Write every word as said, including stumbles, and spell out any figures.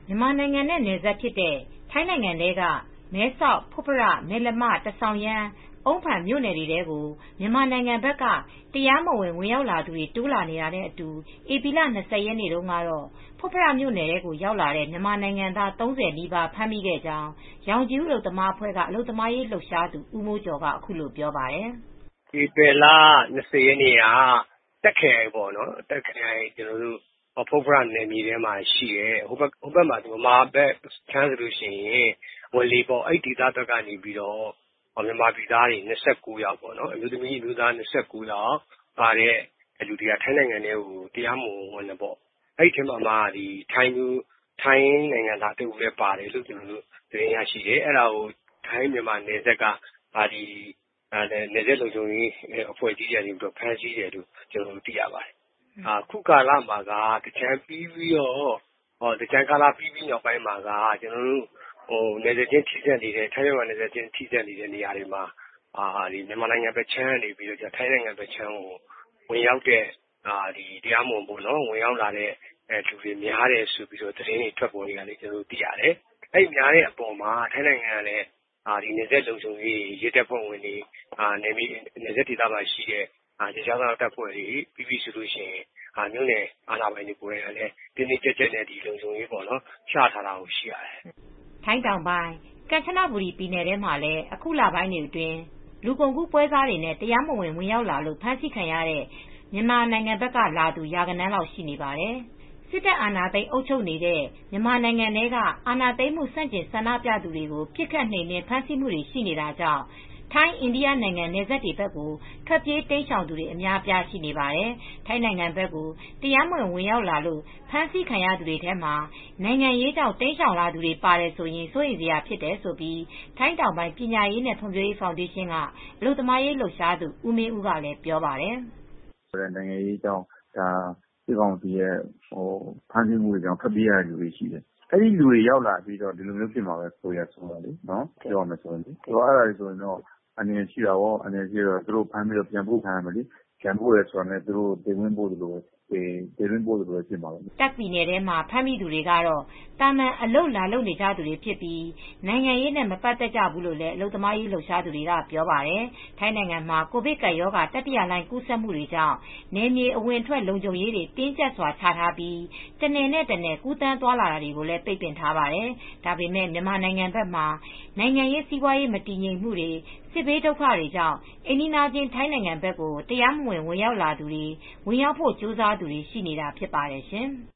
မြန်မာနိုင်ငံနဲ့နယ်စပ်ဖြစ်တဲ့ထိုင်းနိုင်ငံထဲကမဲဆောက်ဖွတ်ဖရမယ်လမတဆောင်ရမ်းအုန်းဖန်မြို့နယ်တွေထဲကိုမြန်မာနိုင်ငံဘက်ကတရားမဝင်ဝင်ရောက်လာသူတွေတိုးလာနေတာနဲ့အတူဧပြီလ၂၀ရက်နေ့တုန်းကတော့ဖွတ်ဖရမြို့နယ်ထဲကိုရောက်လာတဲ့မြန်မာနိုင်ငံသား၃၀နီးပါးဖမ်းမိခဲ့ကြောင်းရောင်ခြည်ဦးအလုပ်သမားအဖွဲ့ကအလုပ်သမားရေးလှုပ်ရှားသူဦးမိုးကျော်ကအခုလိုပြောပါတယ်။ဧပြီလ၂၀ရက်နေ့ကတက်ခရိုင်ပေါ့နော်တက်ခရိုင်ကျနော်တို့ဖွတ်ဖရနယ်မြေထဲမှာရှိတယ်ဟိုဘက်ဟိုဘက်မှာမြန်မာဘက်ခြမ်းဆိုလို့ရှိရင်ဝေါ်လေပေါ့အဲ့ဒီဒေသဘက်ကနေပြီးတော့မြန်မာပြည်သားတွေ၂၉ယောက်ပေါ့နော်အမျိုးသမီးအမျိုးသား၂၉ယောက်ပါတဲ့လူတွေကထိုင်းနိုင်ငံထဲကိုတရားမဝင်ဝင်တယ်ပေါ့အဲ့ဒီထဲမှာမှဒီထိုင်းလူထိုင်းနိုင်ငံသားတဦးလည်းပါတယ်လို့ကျနော်တို့သတင်းရရှိတယ်အဲ့ဒါကိုထိုင်းမြန်မာနယ်စပ်ကပါဒီနယ်စပ်လုံခြုံရေးအဖွဲ့အစည်းတွေကနေပြီးတော့ဖမ်းဆီးတယ်လို့ကျနော်တို့သိရပါတယ်အခုကာလမှာကတကြံပြီးပြီးတော့ဟောတကြံကာလပြီးပြီးနောက်ပိုင်းမှာကကျနော်တို့ဟိုနယ်စပ်ချင်းထိစပ်နေတဲ့ထိုင်းမြန်မာနယ်စပ်ချင်းထိစပ်နေတဲ့နေရာတွေမှာအာဒီမြန်မာနိုင်ငံဘက်ချမ်းနေပြီးတော့ထိုင်းနိုင်ငံဘက်ချမ်းကိုဝင်ရောက်တဲ့အာဒီတရားမဝင်ပေါ့နော်ဝင်ရောက်လာတဲ့အဲလူတွေများတယ်ဆိုပြီးတော့သတင်းတွေထွက်ပေါ်နေတာလေကျနော်တို့သိရတယ်အဲ့များတဲ့အပေါ်မှာထိုင်းနိုင်ငံကလည်းအာဒီနယ်စပ်လုံခြုံရေးရဲတပ်ဖွဲ့ဝင်တွေအာနယ်မြေနယ်စပ်ဒေသမှာရှိတဲ့အာဒေသခံတပ်ဖွဲ့တွေပြီးပြီးဆိုလို့ရှိရင်အာမြို့နယ်အာဏာပိုင်တွေကိုယ်တိုင်လည်းတင်းတင်းကြပ်ကြပ်နဲ့ဒီလုံခြုံရေးပေါ့နော်ချထားတာကိုရှိရတယ်။ထိုင်းတောင်ပိုင်းကမ်ချနဘူရီပြည်နယ်ထဲမှာလည်းအခုလပိုင်းတွေအတွင်းလူကုန်ကူးပွဲစားတွေနဲ့တရားမဝင်ဝင်ရောက်လာလို့ဖမ်းဆီးခံရတဲ့မြန်မာနိုင်ငံဘက်ကလာသူရာဂဏန်းလောက်ရှိနေပါတယ်။စစ်တပ်အာဏာသိမ်းအုပ်ချုပ်နေတဲ့မြန်မာနိုင်ငံထဲကအာဏာသိမ်းမှုဆန့်ကျင်ဆန္ဒပြသူတွေကိုပြစ်ခတ်နှိမ်နင်းဖမ်းဆီးမှုတွေရှိနေတာကြောင့်ထိုင်းအိန္ဒိယနိုင်ငံနယ်စပ်တွေဘက်ကိုထွက်ပြေးတိမ်းရှောင်သူတွေအများအပြားရှိနေပါတယ်။ထိုင်းနိုင်ငံဘက်ကိုတရားမဝင်ဝင်ရောက်လာလို့ဖမ်းဆီးခံရသူတွေထဲမှာနိုင်ငံရေးကြောင့်တိမ်းရှောင်လာသူတွေပါတယ်ဆိုရင်စိုးရိမ်စရာဖြစ်တယ်ဆိုပြီးထိုင်းတောင်ပိုင်းပညာရေးနဲ့ဖွံ့ဖြိုးရေးဖောင်ဒေးရှင်းကအလုပ်သမားရေးလှုပ်ရှားသူဦးမင်းဦးကလည်းပြောပါတယ်။နိုင်ငံရေးကြောင့်ဒါစစ်ကောင်စီရဲ့ဟိုဖမ်းဆီးမှုတွေကြောင့်ထွက်ပြေးရတဲ့လူတွေရှိတယ်။အဲ့ဒီလူတွေရောက်လာပြီးတော့ဒီလိုမျိုးဖြစ်မှာပဲဆိုရဆိုတော့လေနော်ပြောရမယ်ဆိုရင်ဒီတော့အဲ့ဒါတွေဆိုရင်တော့အနေနဲ့ရှိတာရောအနေနဲ့ရှိတော့သူတို့ဖမ်းပြီးတော့ပြန်ပို့ခံရမယ်လေပြန်ပို့ရဲဆိုတာနဲ့သူတို့တင်ဝင်ပို့လို့ပေတင်ဝင်ပို့လို့ပဲဖြစ်မှာပဲတက်ပြည်နယ်ထဲမှာဖမ်းမိသူတွေကတော့တာမန်အလုတ်လာလုတ်နေကြသူတွေဖြစ်ပြီးနိုင်ငံရေးနဲ့မပတ်သက်ကြဘူးလို့လည်းအလုပ်သမားရေးလှုပ်ရှားသူတွေကပြောပါတယ်ထိုင်းနိုင်ငံမှာကိုဗစ်ကပ်ရောဂါတတိယလှိုင်းကူးစက်မှုတွေကြောင့်နယ်မြေအဝင်ထွက်လုံခြုံရေးတွေတင်းကျပ်စွာချထားပြီးတနယ်နဲ့တနယ်ကူးတန်းသွားလာတာတွေကိုလည်းပိတ်ပင်ထားပါတယ်ဒါပေမဲ့မြန်မာနိုင်ငံဘက်မှာနိုင်ငံရေးစီးပွားရေးမတည်ငြိမ်မှုတွေစစ်ဘေးဒုက္ခတွေကြောင့်အိမ်နီးချင်းထိုင်းနိုင်ငံဘက်ကိုတရားမဝင်ဝင်ရောက်လာသူတွေဝင်ရောက်ဖို့ကြိုးစားသူတွေရှိနေတာဖြစ်ပါတယ်ရှင်။